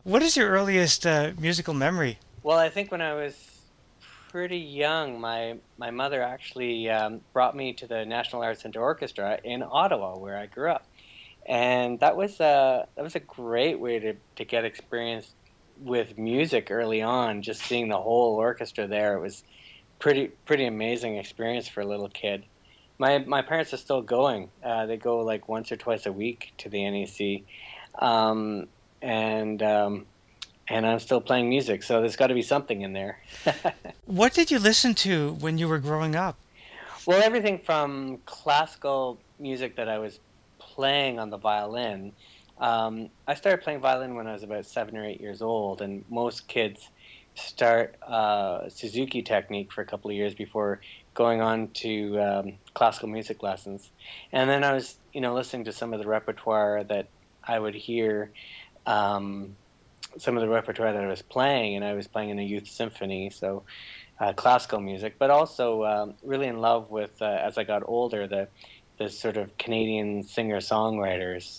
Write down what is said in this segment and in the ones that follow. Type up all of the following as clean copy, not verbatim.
What is your earliest musical memory? Well, I think when I was pretty young, my mother actually brought me to the National Arts Centre Orchestra in Ottawa, where I grew up, and that was a great way to get experience with music early on. Just seeing the whole orchestra there, it was pretty amazing experience for a little kid. My parents are still going. They go like once or twice a week to the NEC, um, and um, and I'm still playing music, so there's got to be something in there. What did you listen to when you were growing up? Well, everything from classical music that I was playing on the violin. I started playing violin when I was about 7 or 8 years old, and most kids start Suzuki technique for a couple of years before going on to classical music lessons. And then I was, listening to some of the repertoire that I would hear. Um, some of the repertoire that I was playing, and I was playing in a youth symphony, so classical music, but also really in love with as I got older the sort of Canadian singer songwriters,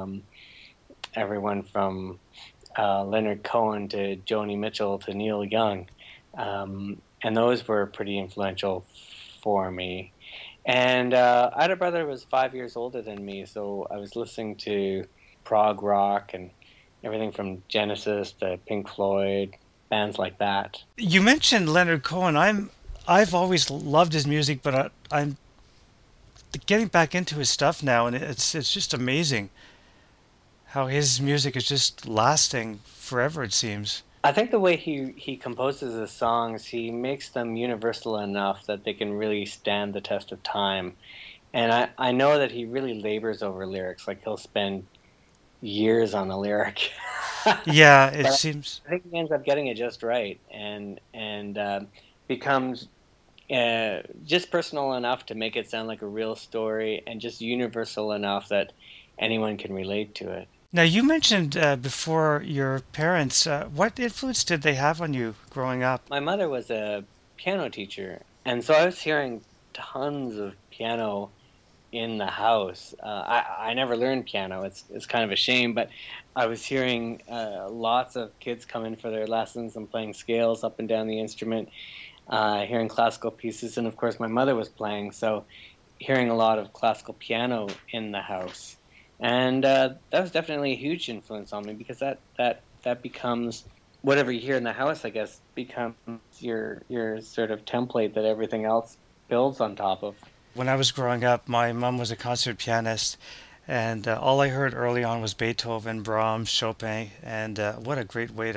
everyone from Leonard Cohen to Joni Mitchell to Neil Young, and those were pretty influential for me. And I had a brother who was 5 years older than me, so I was listening to prog rock and everything from Genesis to Pink Floyd, bands like that. You mentioned Leonard Cohen. I've always loved his music, but I'm getting back into his stuff now, and it's just amazing how his music is just lasting forever. It seems. I think the way he composes his songs, he makes them universal enough that they can really stand the test of time. And I know that he really labors over lyrics. Like he'll spend years on a lyric, Yeah, it but seems. I think he ends up getting it just right, and becomes just personal enough to make it sound like a real story, and just universal enough that anyone can relate to it. Now you mentioned before your parents. What influence did they have on you growing up? My mother was a piano teacher, and so I was hearing tons of piano in the house. I never learned piano. It's kind of a shame, but I was hearing lots of kids come in for their lessons and playing scales up and down the instrument, hearing classical pieces, and of course my mother was playing, so hearing a lot of classical piano in the house, and that was definitely a huge influence on me because that becomes whatever you hear in the house. I guess becomes your sort of template that everything else builds on top of. When I was growing up, my mom was a concert pianist, and all I heard early on was Beethoven, Brahms, Chopin, and what a great way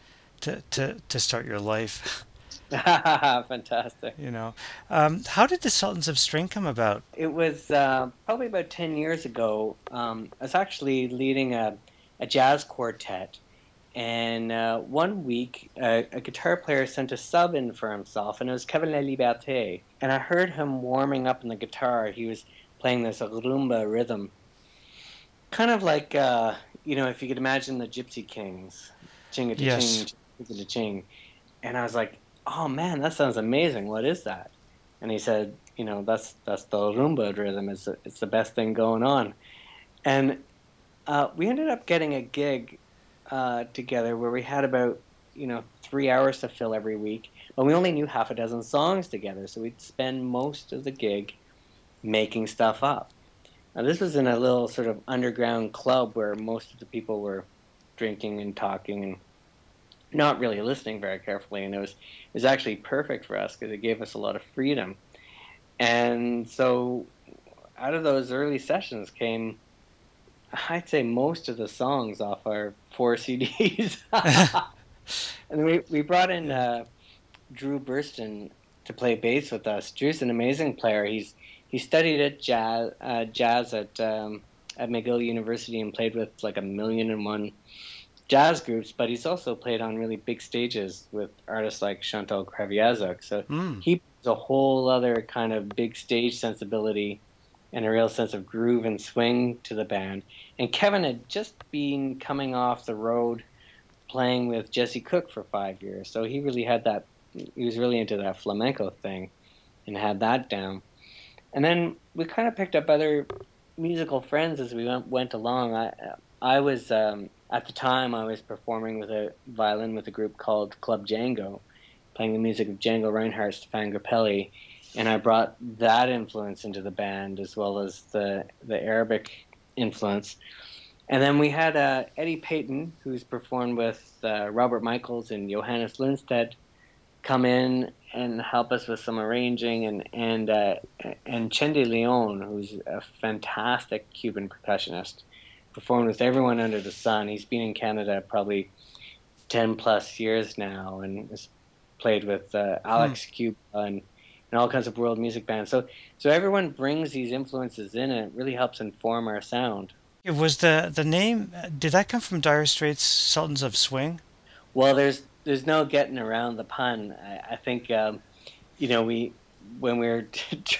to start your life. Fantastic. You know, how did the Sultans of String come about? It was probably about 10 years ago. I was actually leading a jazz quartet. And one week, a guitar player sent a sub in for himself, and it was Kevin La Liberté. And I heard him warming up on the guitar. He was playing this rumba rhythm, kind of like, if you could imagine the Gypsy Kings, ching a ching, Yes. ching a ching. And I was like, oh man, that sounds amazing. What is that? And he said, that's the rumba rhythm. It's the best thing going on. And we ended up getting a gig together where we had about 3 hours to fill every week, but we only knew half a dozen songs together, so we'd spend most of the gig making stuff up. Now this was in a little sort of underground club where most of the people were drinking and talking and not really listening very carefully, and it was actually perfect for us because it gave us a lot of freedom. And so out of those early sessions came, I'd say, most of the songs off our four CDs. And we brought in Yeah. Drew Burston to play bass with us. Drew's an amazing player. He studied at jazz at McGill University and played with like a million and one jazz groups. But he's also played on really big stages with artists like Chantal Kreviazuk. So Mm. he brings a whole other kind of big stage sensibility and a real sense of groove and swing to the band. And Kevin had just been coming off the road playing with Jesse Cook for 5 years. So he really had that, he was really into that flamenco thing and had that down. And then we kind of picked up other musical friends as we went along. I was at the time I was performing with a violin with a group called Club Django, playing the music of Django Reinhardt, Stefan Grappelli, and I brought that influence into the band as well as the Arabic influence. And then we had Eddie Payton, who's performed with Robert Michaels and Johannes Lundstedt, come in and help us with some arranging, and Chendi Leon, who's a fantastic Cuban percussionist, performed with everyone under the sun. He's been in Canada probably 10 plus years now, and has played with Hmm. Alex Cuba and all kinds of world music bands. So everyone brings these influences in, and it really helps inform our sound. It was the name. Did that come from Dire Straits' Sultans of Swing? Well, there's no getting around the pun. I think we when we were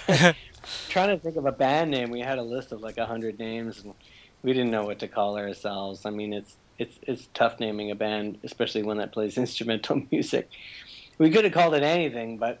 trying to think of a band name, we had a list of like 100 names, and we didn't know what to call ourselves. I mean, it's tough naming a band, especially one that plays instrumental music. We could have called it anything, but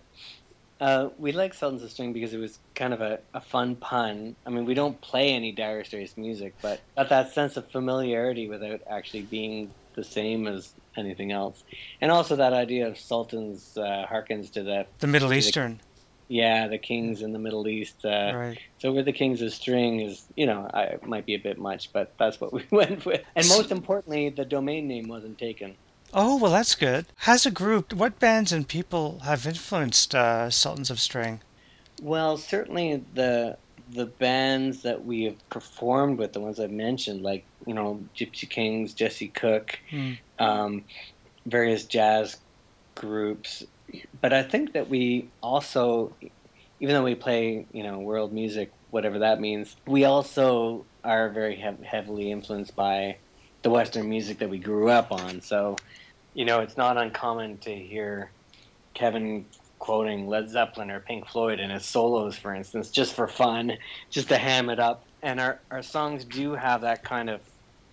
we like Sultans of Swing because it was kind of a fun pun. I mean, we don't play any Dire Straits music, but got that sense of familiarity without actually being the same as anything else. And also that idea of sultans harkens to The Middle to the Eastern. yeah, the kings in the Middle East. Right. So we're the kings of string is, might be a bit much, but that's what we went with. And most importantly, the domain name wasn't taken. Oh, well, that's good. As a group, what bands and people have influenced Sultans of String? Well, certainly the bands that we have performed with, the ones I've mentioned, like Gypsy Kings, Jesse Cook, Hmm. um, various jazz groups. But I think that we also, even though we play world music, whatever that means, we also are very heavily influenced by the Western music that we grew up on. So it's not uncommon to hear Kevin quoting Led Zeppelin or Pink Floyd in his solos, for instance, just for fun, just to ham it up. And our songs do have that kind of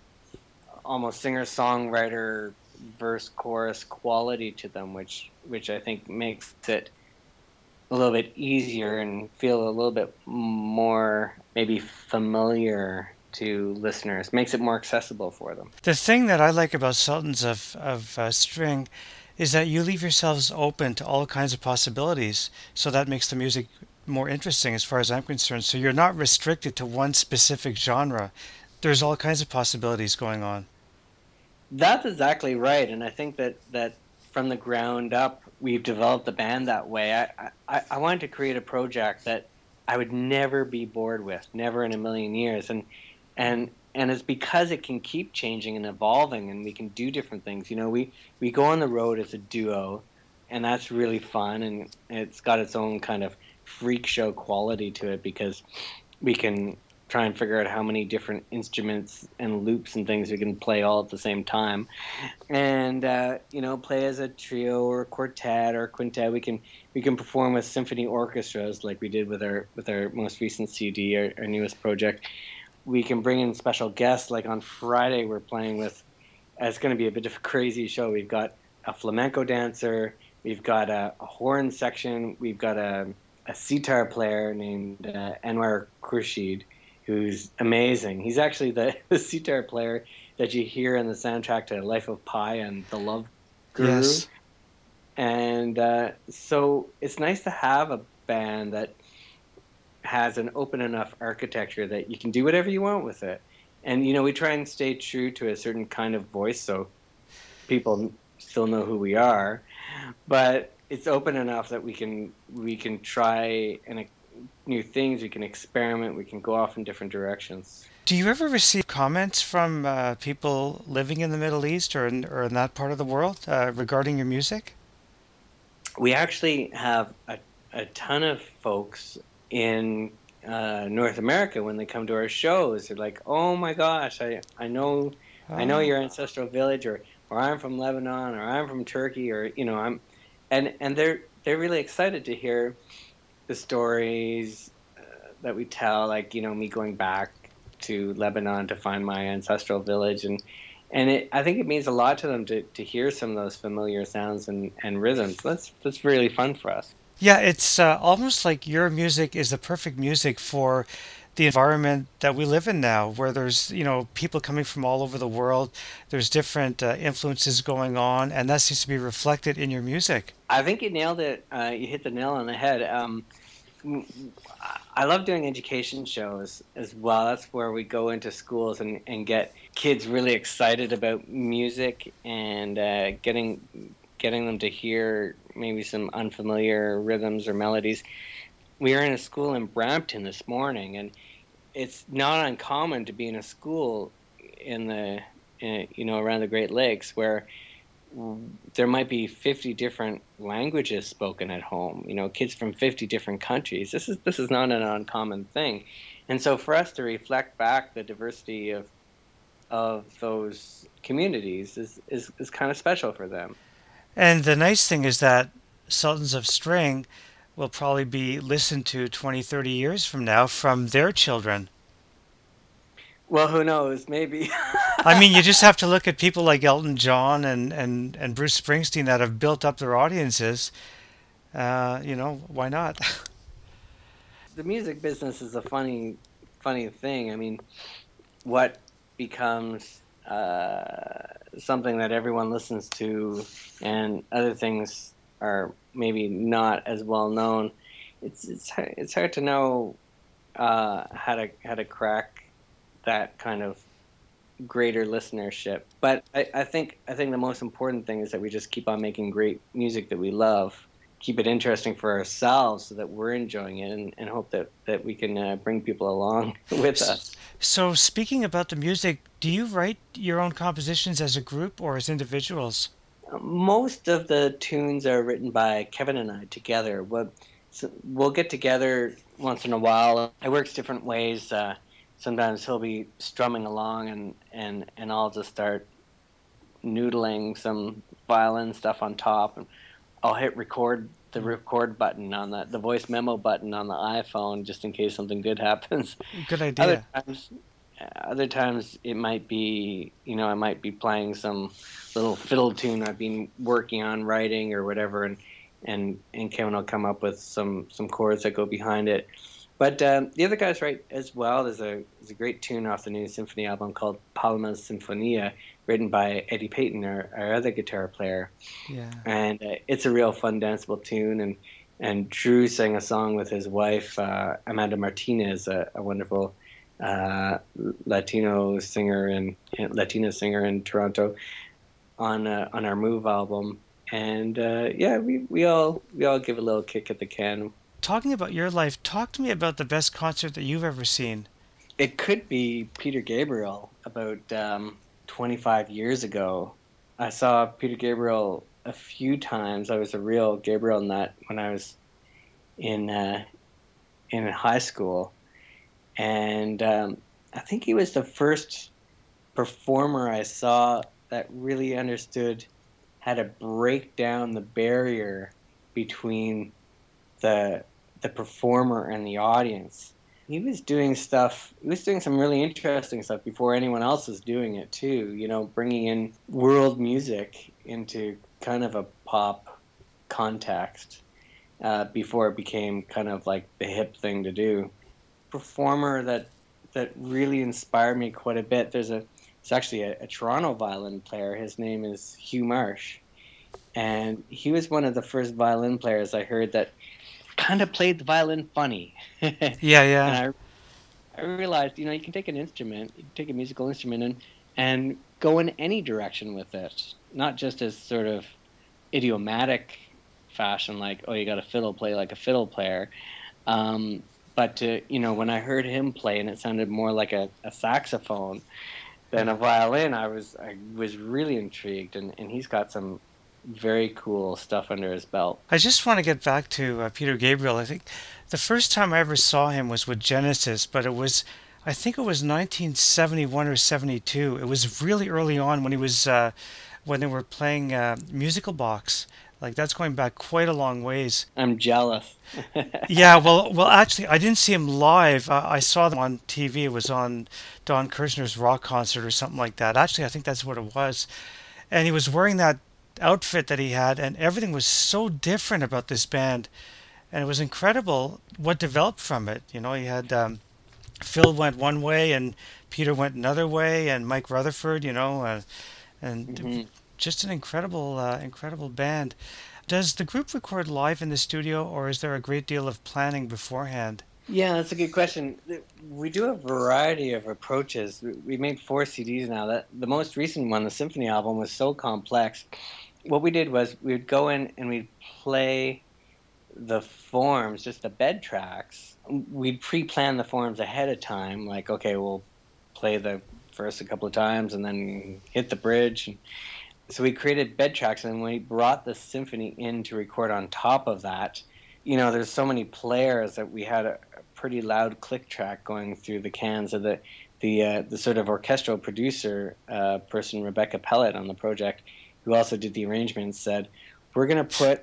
almost singer-songwriter verse chorus quality to them, which I think makes it a little bit easier and feel a little bit more maybe familiar to listeners, makes it more accessible for them. The thing that I like about Sultans of String is that you leave yourselves open to all kinds of possibilities, so that makes the music more interesting as far as I'm concerned. So you're not restricted to one specific genre. There's all kinds of possibilities going on. That's exactly right, and I think that from the ground up, we've developed the band that way. I wanted to create a project that I would never be bored with, never in a million years, and it's because it can keep changing and evolving, and we can do different things. We go on the road as a duo, and that's really fun, and it's got its own kind of freak show quality to it because we can try and figure out how many different instruments and loops and things we can play all at the same time, and play as a trio or quartet or quintet. We can perform with symphony orchestras like we did with our most recent CD, our newest project. We can bring in special guests. Like on Friday, we're playing with. It's going to be a bit of a crazy show. We've got a flamenco dancer. We've got a horn section. We've got a sitar player named Anwar Khurshid, who's amazing. He's actually the sitar player that you hear in the soundtrack to Life of Pi and The Love Guru. Yes. And so it's nice to have a band that has an open enough architecture that you can do whatever you want with it. And we try and stay true to a certain kind of voice so people still know who we are, but it's open enough that we can try new things, we can experiment, we can go off in different directions. Do you ever receive comments from people living in the Middle East or in that part of the world regarding your music? We actually have a ton of folks in North America when they come to our shows. They're like, "Oh my gosh, I know Oh, your ancestral village, or I'm from Lebanon, or I'm from Turkey, or and they're really excited to hear the stories that we tell, like me going back to Lebanon to find my ancestral village, and I think it means a lot to them to hear some of those familiar sounds and rhythms. That's really fun for us. yeah, it's almost like your music is the perfect music for the environment that we live in now, where there's, people coming from all over the world. There's different influences going on, and that seems to be reflected in your music. I think you nailed it. You hit the nail on the head. I love doing education shows as well. That's where we go into schools and get kids really excited about music and getting them to hear maybe some unfamiliar rhythms or melodies. We were in a school in Brampton this morning, and it's not uncommon to be in a school around the Great Lakes where there might be 50 different languages spoken at home. Kids from 50 different countries. This is not an uncommon thing, and so for us to reflect back the diversity of those communities is kind of special for them. And the nice thing is that Sultans of String will probably be listened to 20, 30 years from now from their children. Well, who knows? Maybe. I mean, you just have to look at people like Elton John and Bruce Springsteen that have built up their audiences. Why not? The music business is a funny thing. I mean, what becomes something that everyone listens to, and other things are maybe not as well known. It's hard to know how to crack that kind of greater listenership. But I think the most important thing is that we just keep on making great music that we love, keep it interesting for ourselves so that we're enjoying it, and hope that we can bring people along with us. So, speaking about the music, do you write your own compositions as a group or as individuals? Most of the tunes are written by Kevin and I together. We'll get together once in a while. It works different ways. Sometimes he'll be strumming along, and I'll just start noodling some violin stuff on top, and I'll hit the record button on the voice memo button on the iPhone just in case something good happens. Good Other idea. times, other times it might be, I might be playing some little fiddle tune I've been working on writing or whatever, and Kevin will come up with some chords that go behind it. But the other guys write as well. There's a great tune off the new symphony album called Palmas Sinfonia, written by Eddie Payton, our other guitar player, Yeah. and it's a real fun danceable tune. And Drew sang a song with his wife Amanda Martinez, a wonderful Latina singer in Toronto, on our Move album. And yeah, we all give a little kick at the can. Talking about your life, talk to me about the best concert that you've ever seen. It could be Peter Gabriel. About 25 years ago, I saw Peter Gabriel a few times. I was a real Gabriel nut when I was in high school, and I think he was the first performer I saw that really understood how to break down the barrier between the performer and the audience. He was doing stuff. He was doing some really interesting stuff before anyone else was doing it too. Bringing in world music into kind of a pop context before it became kind of like the hip thing to do. Performer that really inspired me quite a bit. It's actually a Toronto violin player. His name is Hugh Marsh, and he was one of the first violin players I heard that kind of played the violin funny. Yeah, yeah. And I realized, you can take an instrument, you can take a musical instrument and go in any direction with it, not just as sort of idiomatic fashion, like, oh, you got a fiddle, play like a fiddle player. But when I heard him play and it sounded more like a saxophone than a violin, I was really intrigued, and he's got some very cool stuff under his belt. I just want to get back to Peter Gabriel. I think the first time I ever saw him was with Genesis, but I think it was 1971 or 72. It was really early on when they were playing Musical Box. Like that's going back quite a long ways. I'm jealous. Yeah, well, actually, I didn't see him live. I saw them on TV. It was on Don Kirshner's rock concert or something like that. Actually, I think that's what it was. And he was wearing that outfit that he had, and everything was so different about this band, and it was incredible what developed from it. He had Phil went one way and Peter went another way, and Mike Rutherford, and Hmm. just an incredible band. Does the group record live in the studio, or is there a great deal of planning beforehand? Yeah, that's a good question. We do a variety of approaches. We made 4 CDs now. That the most recent one, the symphony album, was so complex. What we did was we would go in and we'd play the forms, just the bed tracks. We'd pre-plan the forms ahead of time. Like, okay, we'll play the first a couple of times and then hit the bridge. So we created bed tracks, and we brought the symphony in to record on top of that. There's so many players that we had a pretty loud click track going through the cans. Of the sort of orchestral producer person, Rebecca Pellet, on the project, who also did the arrangements, said, "We're going to put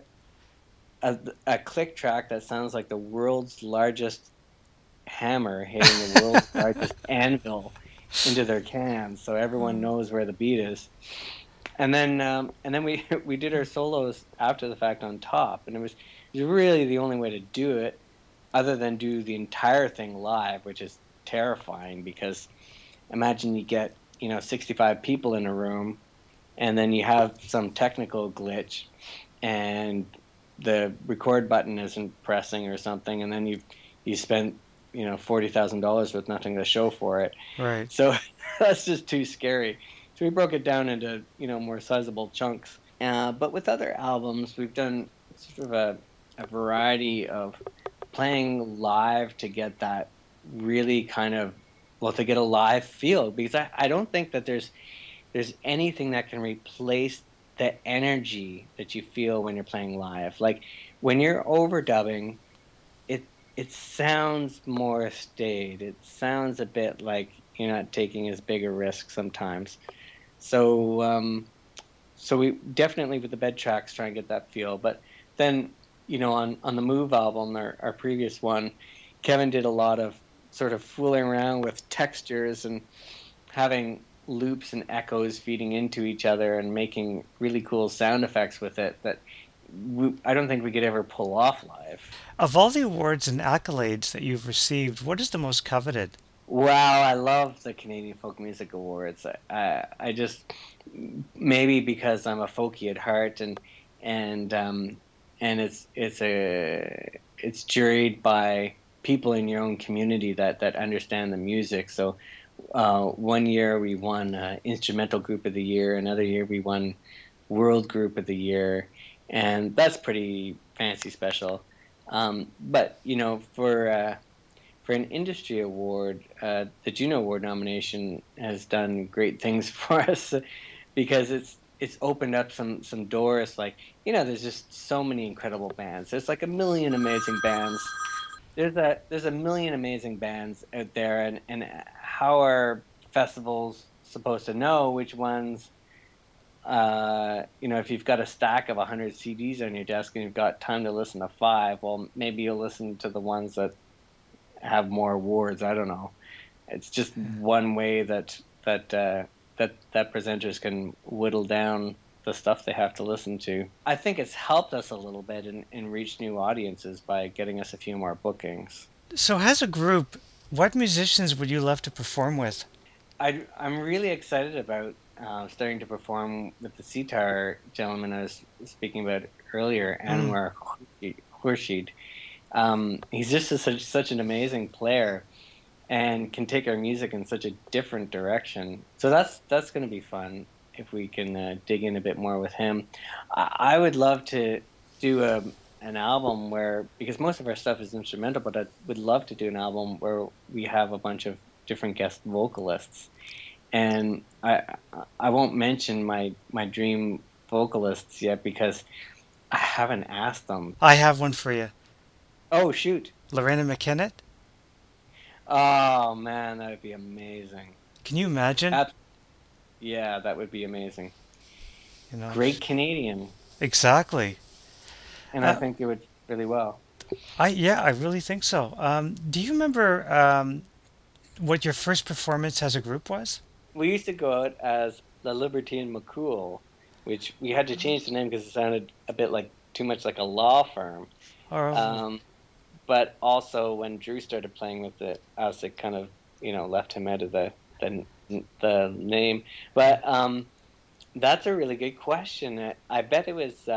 a click track that sounds like the world's largest hammer hitting the world's largest anvil into their cans, so everyone knows where the beat is." And then we we did our solos after the fact on top, and it was really the only way to do it, other than do the entire thing live, which is terrifying because imagine you get 65 people in a room, and then you have some technical glitch, and the record button isn't pressing or something, and then you spent $40,000 with nothing to show for it. Right. So that's just too scary. So we broke it down into more sizable chunks. But with other albums, we've done sort of a variety of playing live to get that really kind of, well, to get a live feel, because I don't think that there's anything that can replace the energy that you feel when you're playing live. Like when you're overdubbing, it sounds more staid. It sounds a bit like you're not taking as big a risk sometimes. So we definitely with the bed tracks try and get that feel. But then on the Move album, our previous one, Kevin did a lot of sort of fooling around with textures and having loops and echoes feeding into each other and making really cool sound effects with it that I don't think we could ever pull off live. Of all the awards and accolades that you've received, what is the most coveted? Wow, I love the Canadian Folk Music Awards. I just, maybe because I'm a folkie at heart, and and it's juried by people in your own community that understand the music. So one year we won Instrumental Group of the Year, another year we won World Group of the Year, and that's pretty fancy special. But for an industry award, the Juno Award nomination has done great things for us because it's opened up some doors. Like there's just so many incredible bands. There's like a million amazing bands. There's a million amazing bands out there, and how are festivals supposed to know which ones? If you've got a stack of 100 CDs on your desk and you've got time to listen to five, well, maybe you'll listen to the ones that have more awards. I don't know. It's just one way that presenters can whittle down the stuff they have to listen to. I think it's helped us a little bit and reach new audiences by getting us a few more bookings. So, as a group, what musicians would you love to perform with? I'm really excited about starting to perform with the sitar gentleman I was speaking about earlier, Mm. Anwar Khurshid. He's just such an amazing player and can take our music in such a different direction. So that's going to be fun if we can dig in a bit more with him. I would love to do an album where, because most of our stuff is instrumental, but I would love to do an album where we have a bunch of different guest vocalists. And I won't mention my dream vocalists yet because I haven't asked them. I have one for you. Oh shoot! Lorena McKennitt. Oh man, that would be amazing. Can you imagine? Ab- yeah, that would be amazing. You know, Great Canadian, exactly. and I Uh, think it would really well. I really think so. Do you remember what your first performance as a group was? We used to go out as the Libertine McCool, which we had to change the name because it sounded a bit like too much like a law firm. Or Um, but also when Drew started playing with it, as it kind of left him out of the name. But that's a really good question. I bet it was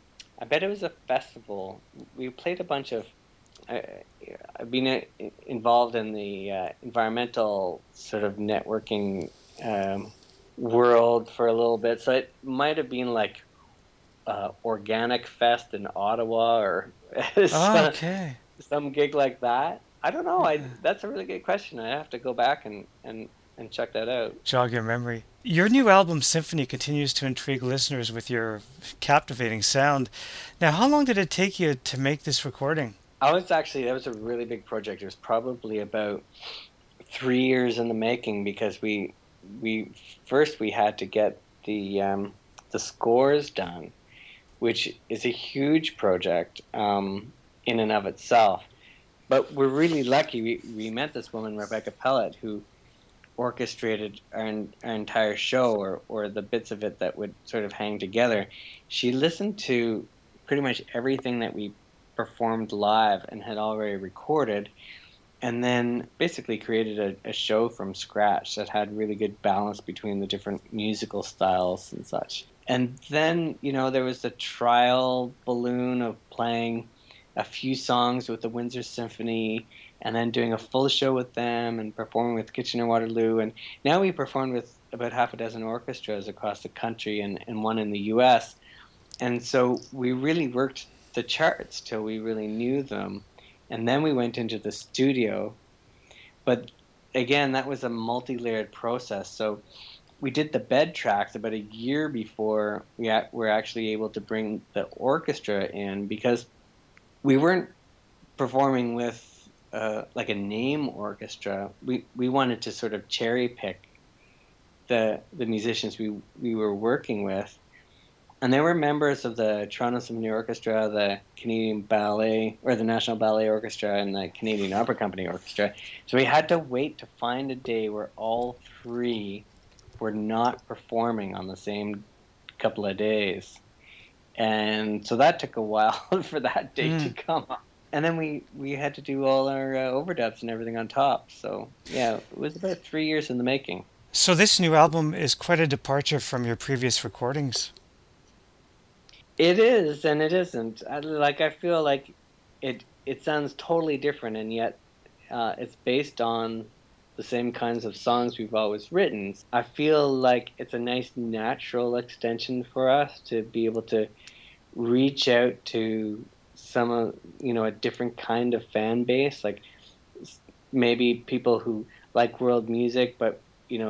a festival. We played a bunch of. I've been involved in the environmental sort of networking world for a little bit, so it might have been like Organic Fest in Ottawa or Oh, some, okay. some gig like that. I don't know. That's a really good question. I have to go back and check that out. Jog your memory. Your new album, Symphony, continues to intrigue listeners with your captivating sound. Now, how long did it take you to make this recording? That was a really big project. It was probably about 3 years in the making because we first we had to get the scores done, which is a huge project in and of itself. But we're really lucky. We met this woman, Rebecca Pellet, who orchestrated our entire show, or the bits of it that would sort of hang together. She listened to pretty much everything that we performed live and had already recorded, and then basically created a show from scratch that had really good balance between the different musical styles and such. And then, there was the trial balloon of playing a few songs with the Windsor Symphony and then doing a full show with them and performing with Kitchener-Waterloo. And now we performed with about half a dozen orchestras across the country and one in the U.S. And so we really worked the charts till we really knew them. And then we went into the studio. But again, that was a multi-layered process. So we did the bed tracks about a year before we were actually able to bring the orchestra in, because we weren't performing with like a name orchestra. We wanted to sort of cherry pick the musicians we were working with. And they were members of the Toronto Symphony Orchestra, the Canadian Ballet, or the National Ballet Orchestra, and the Canadian Opera Company Orchestra. So we had to wait to find a day where all three were not performing on the same couple of days. And so that took a while for that day to come up. And then we had to do all our overdubs and everything on top. So, yeah, it was about 3 years in the making. So this new album is quite a departure from your previous recordings. It is, and it isn't. I feel like it sounds totally different, and yet it's based on the same kinds of songs we've always written. I feel like it's a nice natural extension for us to be able to reach out to some a different kind of fan base, like maybe people who like world music but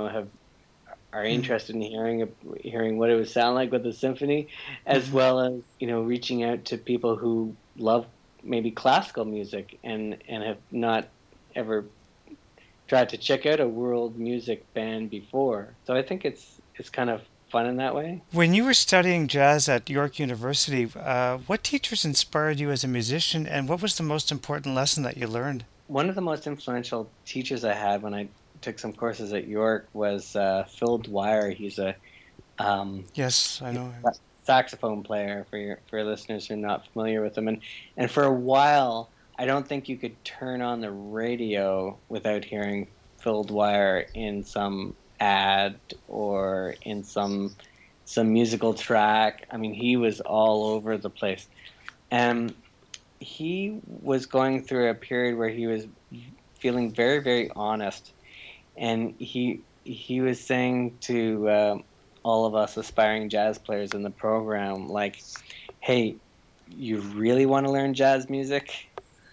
are interested in hearing what it would sound like with the symphony, as well as reaching out to people who love maybe classical music and have not ever tried to check out a world music band before. So I think it's kind of fun in that way. When you were studying jazz at York University, what teachers inspired you as a musician, and what was the most important lesson that you learned? One of the most influential teachers I had when I took some courses at York was Phil Dwyer. He's a Yes, I know him. Saxophone player for your listeners who are not familiar with him. And for a while, I don't think you could turn on the radio without hearing Phil Dwyer in some ad or in some musical track. I mean, he was all over the place. And he was going through a period where he was feeling very, very honest. And he was saying to all of us aspiring jazz players in the program, like, hey, you really want to learn jazz music?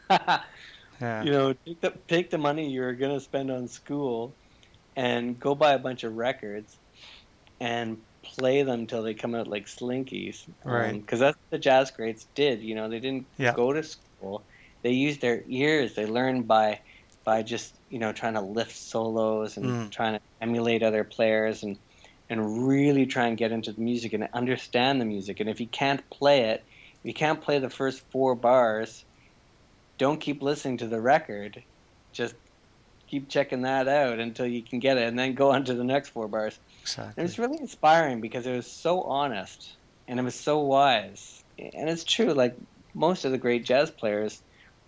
Yeah. Take the money you're going to spend on school and go buy a bunch of records and play them till they come out like slinkies. Right. Because that's what the jazz greats did. They didn't go to school. They used their ears. They learned by just trying to lift solos and trying to emulate other players and really try and get into the music and understand the music. And if you can't play it, if you can't play the first 4 bars, don't keep listening to the record. Just keep checking that out until you can get it, and then go on to the next 4 bars. Exactly. And it was really inspiring because it was so honest and it was so wise. And it's true, like most of the great jazz players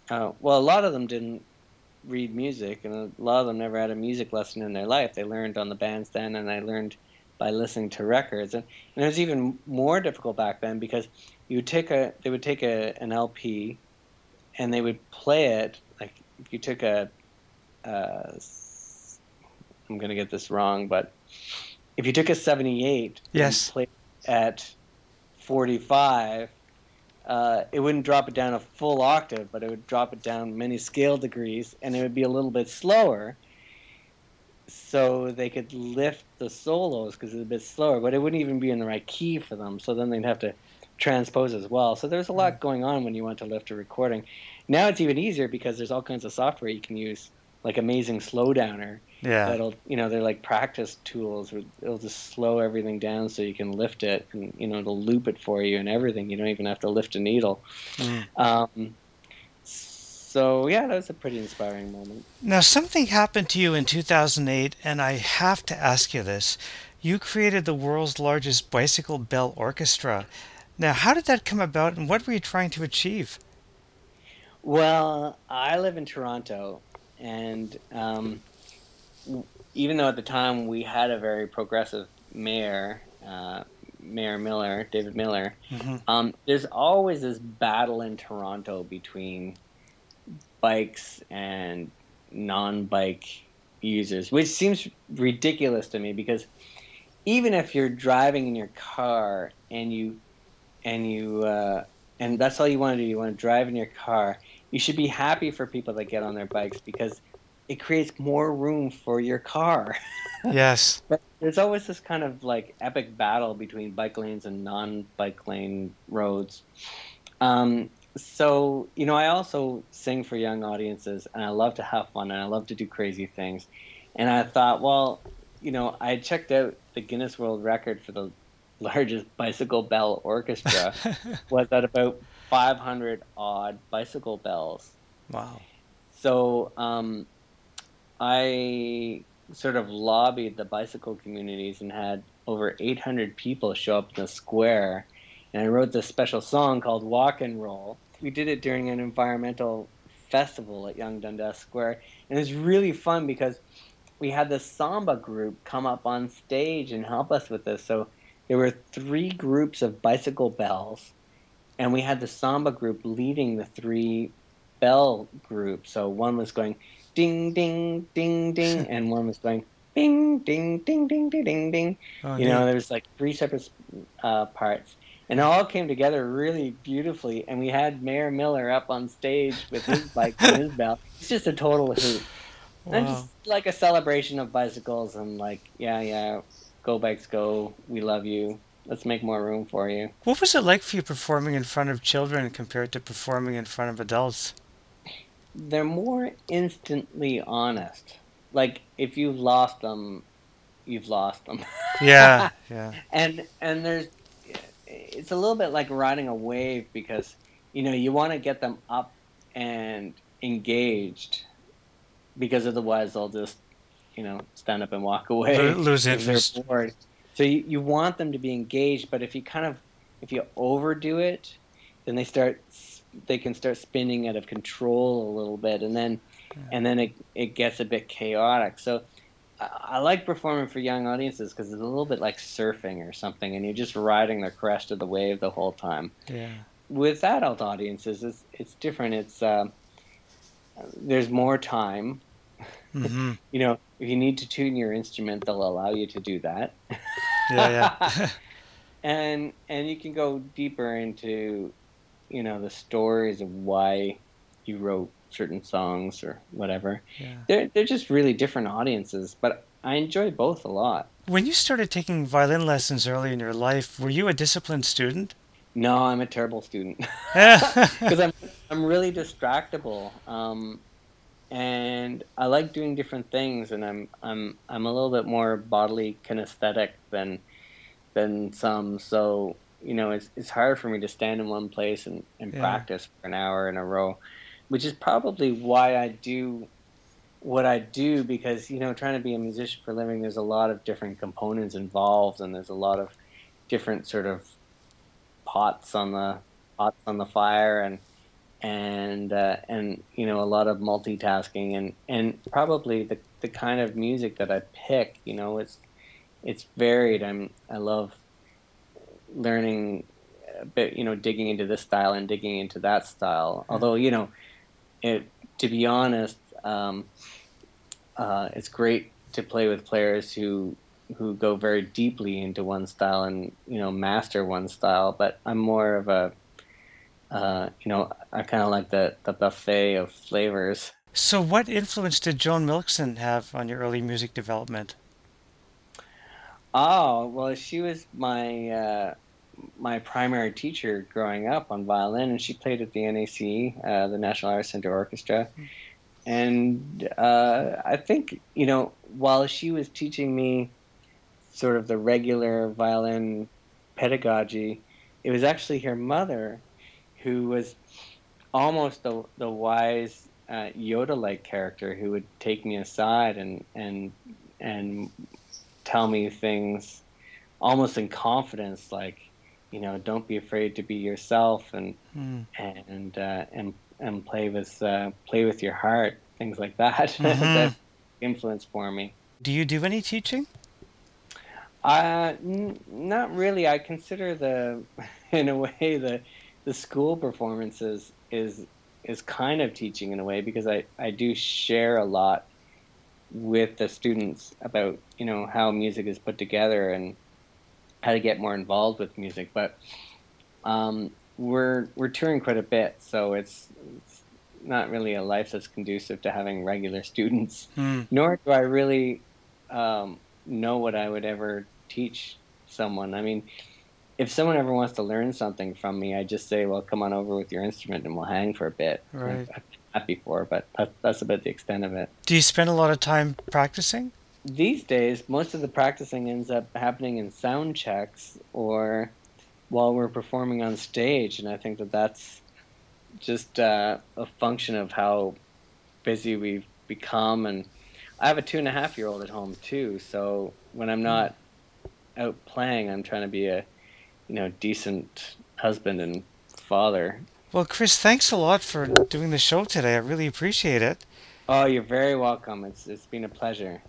Well, a lot of them didn't read music, and a lot of them never had a music lesson in their life. They learned on the bandstand, and they learned by listening to records. And it was even more difficult back then because they would take an LP and they would play it like if you took uh, I'm gonna get this wrong, but if you took a 78 and Yes. played at 45, it wouldn't drop it down a full octave, but it would drop it down many scale degrees, and it would be a little bit slower, so they could lift the solos because it's a bit slower, but it wouldn't even be in the right key for them. So then they'd have to transpose as well. So there's a Mm. lot going on when you want to lift a recording. Now it's even easier because there's all kinds of software you can use, like Amazing Slowdowner. Yeah. That'll, they're like practice tools. It'll just slow everything down so you can lift it, and it'll loop it for you and everything. You don't even have to lift a needle. Mm. Um, so yeah, that was a pretty inspiring moment. Now, something happened to you in 2008, and I have to ask you this. You created the world's largest bicycle bell orchestra. Now, how did that come about, and what were you trying to achieve? Well, I live in Toronto, and even though at the time we had a very progressive mayor, Mayor Miller, David Miller, Hmm. there's always this battle in Toronto between bikes and non-bike users, which seems ridiculous to me because even if you're driving in your car and you and that's all you want to do, you want to drive in your car, you should be happy for people that get on their bikes because it creates more room for your car. Yes. But there's always this kind of like epic battle between bike lanes and non-bike lane roads. So, I also sing for young audiences, and I love to have fun and I love to do crazy things. And I thought, well, I checked out the Guinness World Record for the largest bicycle bell orchestra was at about 500 odd bicycle bells. Wow. So, I sort of lobbied the bicycle communities and had over 800 people show up in the square. And I wrote this special song called Walk and Roll. We did it during an environmental festival at Young Dundas Square. And it was really fun because we had the samba group come up on stage and help us with this. So there were three groups of bicycle bells, and we had the samba group leading the three bell groups. So one was going ding ding ding ding, and one was going ding ding ding ding ding ding ding. Oh, neat. There was like three separate parts, and it all came together really beautifully. And we had Mayor Miller up on stage with his bike and his bell. It's just a total hoot, and Wow. just like a celebration of bicycles. And like, yeah, yeah, go bikes, go! We love you. Let's make more room for you. What was it like for you performing in front of children compared to performing in front of adults? They're more instantly honest. Like if you've lost them, you've lost them. Yeah, yeah. And there's it's a little bit like riding a wave because you want to get them up and engaged because otherwise they'll just stand up and walk away Lose if they're interest. bored. So you want them to be engaged, but if you overdo it, then they can start spinning out of control a little bit, and then it gets a bit chaotic. So I like performing for young audiences because it's a little bit like surfing or something, and you're just riding the crest of the wave the whole time. Yeah. With adult audiences, it's different. It's there's more time. Mm-hmm. If you need to tune your instrument, they'll allow you to do that. Yeah, yeah. And you can go deeper into the stories of why you wrote certain songs or whatever. Yeah. They're just really different audiences, but I enjoy both a lot. When you started taking violin lessons early in your life, were you a disciplined student? No, I'm a terrible student Yeah. because I'm really distractible. And I like doing different things, and I'm a little bit more bodily kinesthetic than some. So it's hard for me to stand in one place and Yeah. practice for an hour in a row, which is probably why I do what I do because trying to be a musician for a living, there's a lot of different components involved, and there's a lot of different sort of pots on the fire, and a lot of multitasking, and probably the kind of music that I pick, it's varied. I love learning a bit, digging into this style and digging into that style. Yeah. Although, it to be honest, it's great to play with players who go very deeply into one style and master one style. But I'm more of a I kind of like the buffet of flavors. So, what influence did Joan Milkson have on your early music development? Oh, well, she was my primary teacher growing up on violin, and she played at the NAC, the National Arts Center Orchestra. And I think, while she was teaching me sort of the regular violin pedagogy, it was actually her mother who was almost the wise Yoda-like character who would take me aside and tell me things almost in confidence, like, don't be afraid to be yourself, Hmm. and play with your heart, things like that. Mm-hmm. That influence for me. Do you do any teaching? Not really. I consider in a way, the school performances is kind of teaching in a way, because I do share a lot with the students about how music is put together and how to get more involved with music. But we're touring quite a bit, so it's not really a life that's conducive to having regular students. Hmm. Nor do I really know what I would ever teach someone. I mean, if someone ever wants to learn something from me, I just say, "Well, come on over with your instrument, and we'll hang for a bit." Right. I've done that before, but that's about the extent of it. Do you spend a lot of time practicing? These days, most of the practicing ends up happening in sound checks or while we're performing on stage, and I think that's just a function of how busy we've become. And I have a 2.5-year-old at home too, so when I'm Hmm. not out playing, I'm trying to be a decent husband and father. Well, Chris, thanks a lot for doing the show today. I really appreciate it. Oh, you're very welcome. It's been a pleasure.